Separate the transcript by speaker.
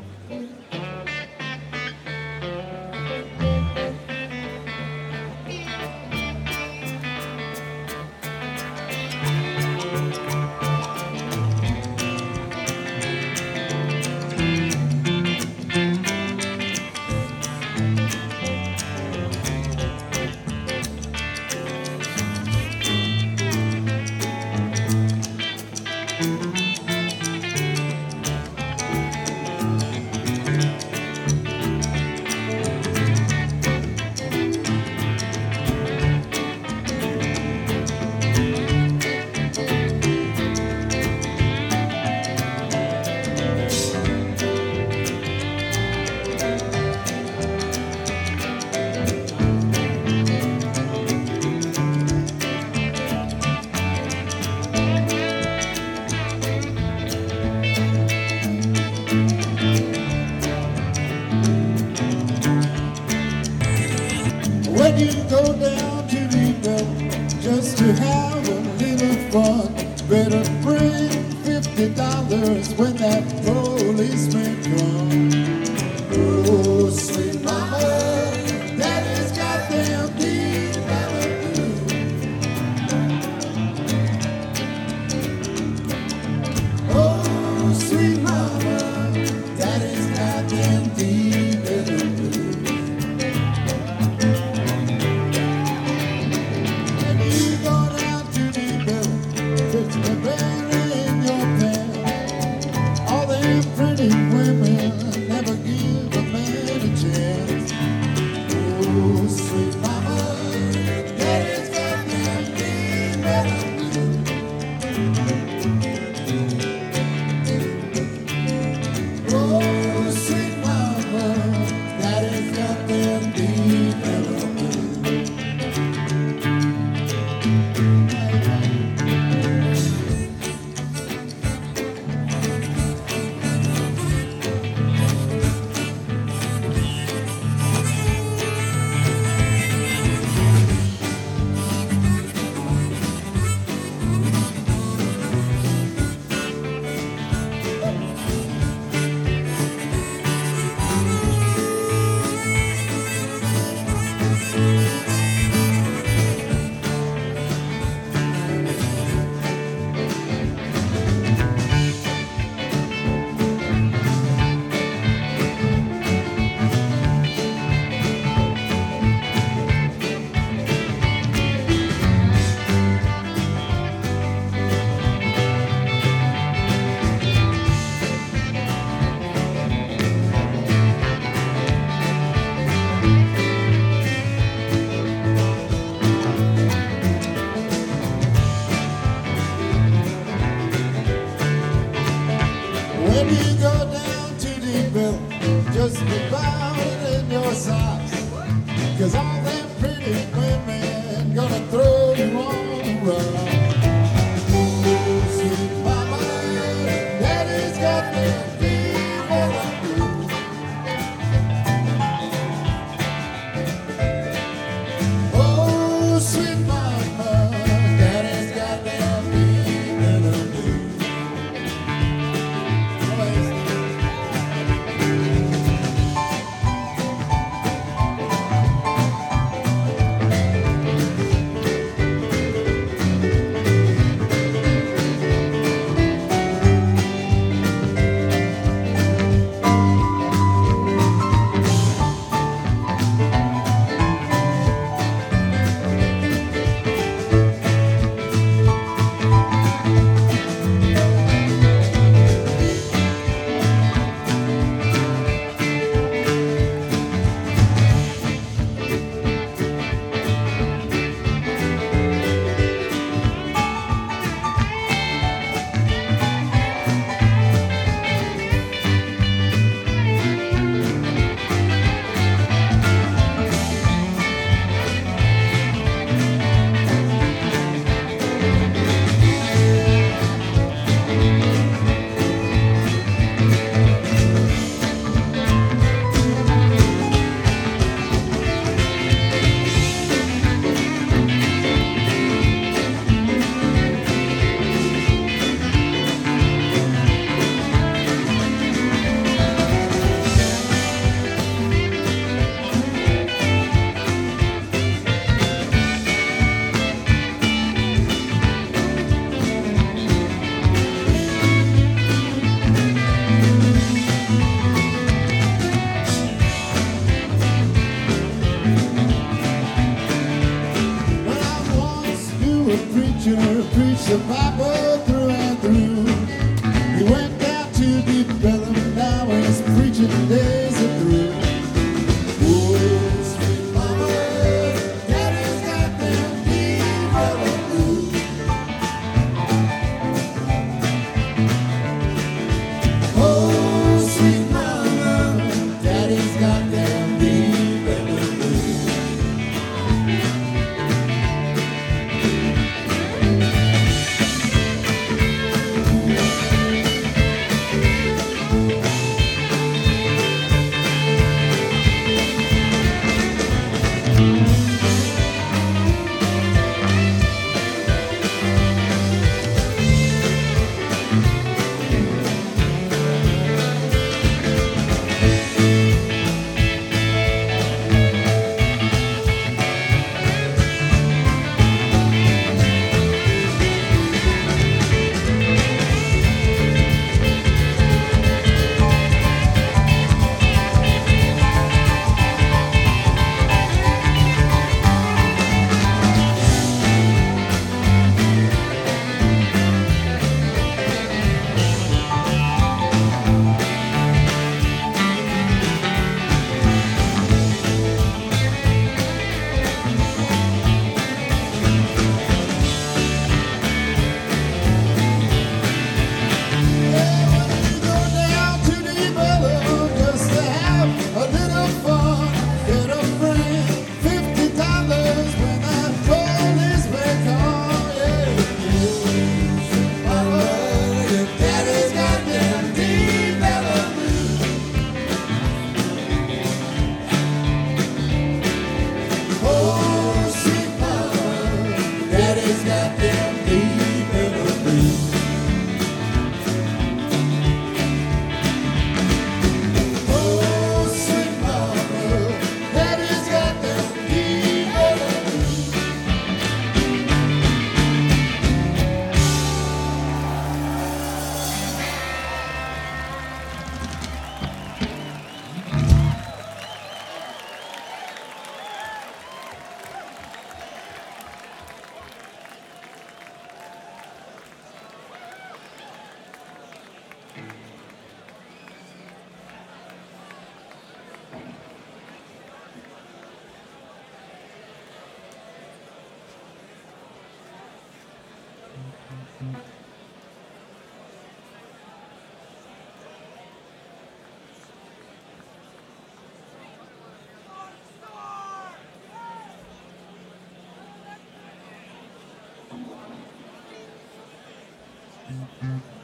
Speaker 1: When you go down to Reno just to have a little fun, better bring $50 when that policeman comes. Oh, sweet mama, daddy's got them deep Malibu. Oh, sweet mama, daddy's got them deep Malibu. Pretty women never give a man a chance. Oh, sweet mama, daddy's got them deep Malibu. Oh, sweet mama, daddy's got them deep Malibu. When you go down to Deepville, just about it in your socks, 'cause all them pretty women gonna throw you on the rug. Oh, sweet mama, daddy's got them deep Malibu. Oh, sweet mama, daddy's got them deep Malibu. the Bible through and through. He went down to Deep Ellum, now his preaching days are through. Oh, sweet mama, daddy's got them Deep Ellum blues. Oh, sweet mama, daddy's got them Deep Ellum blues.
Speaker 2: Mm-hmm.